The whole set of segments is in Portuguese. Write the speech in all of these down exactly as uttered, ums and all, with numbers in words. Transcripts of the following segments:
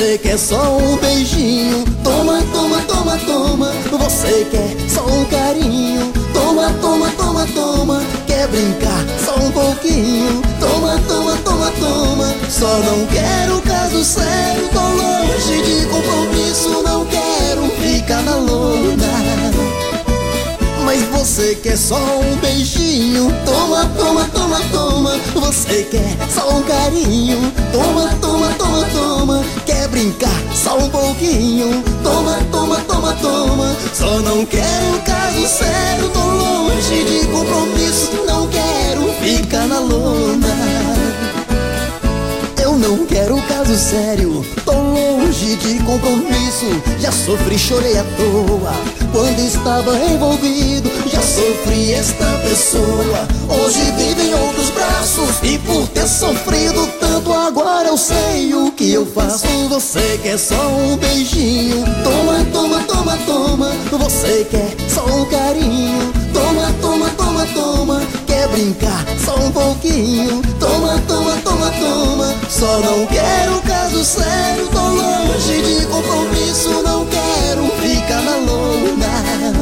Você quer só um beijinho? Toma, toma, toma, toma. Você quer só um carinho? Toma, toma, toma, toma. Quer brincar só um pouquinho? Toma, toma, toma, toma. Só não quero caso sério, tô longe de compromisso, não quero ficar na lona. Mas você quer só um beijinho? Toma, toma, toma, toma. Você quer só um carinho? Toma, toma, toma, toma. Quer brincar só um pouquinho? Toma, toma, toma, toma. Só não quero caso sério, tô longe de compromisso, não quero ficar na lona. Eu não quero caso sério, tô longe de compromisso. Já sofri, chorei à toa quando estava envolvido. Já sofri esta pessoa, hoje vive em outros braços. E por ter sofrido tanto, agora eu sei o que eu faço. Você quer só um beijinho? Toma, toma, toma, toma. Você quer só um carinho? Toma, toma, toma, toma. Quer brincar só um pouquinho? Toma, toma, toma, toma. Só não quero caso sério, tô longe de compromisso, não quero ficar na lona.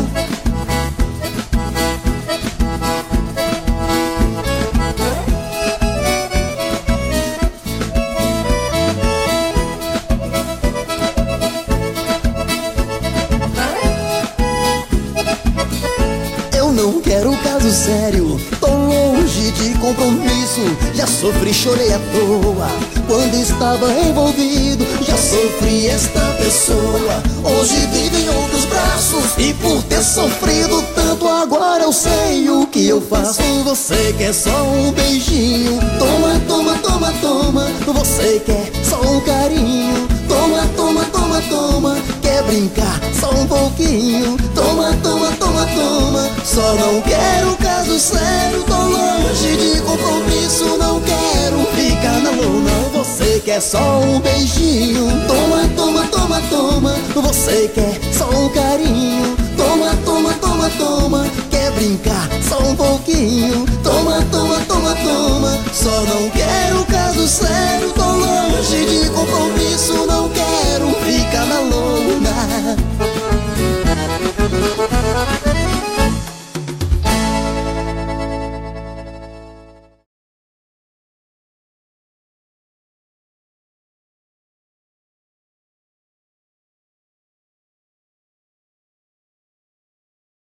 Eu não quero caso sério, tô longe de compromisso. Já sofri, chorei à toa quando estava envolvido. Já sofri esta pessoa, hoje vive em outros braços. E por ter sofrido tanto, agora eu sei o que eu faço. Você quer só um beijinho? Toma, toma, toma, toma. Você quer só um carinho? Toma, toma, toma, toma. Quer brincar só um pouquinho? Toma, toma, toma, toma. Só não quero caso sério, tô longe de compromisso, não quero ficar na lona. Você quer só um beijinho? Toma, toma, toma, toma. Você quer só um carinho? Toma, toma, toma, toma. Quer brincar só um pouquinho?